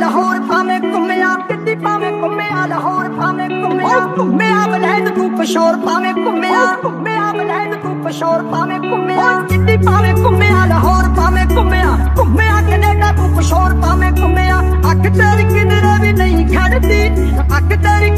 लाहौर भावे घूमिया, दिल्ली भावे घूमिया, लाहौर भावे घूमिया, घूमिया वलैद तू पिशोर भावे घूमिया, घूमिया वलैद तू पिशोर भावे घूमिया, दिल्ली भावे घूमिया, लाहौर भावे घूमिया, घूमिया कनेडा तू पिशोर भावे घूमिया। अख तेरी किधरे भी नहीं खड़ती, अख तेरी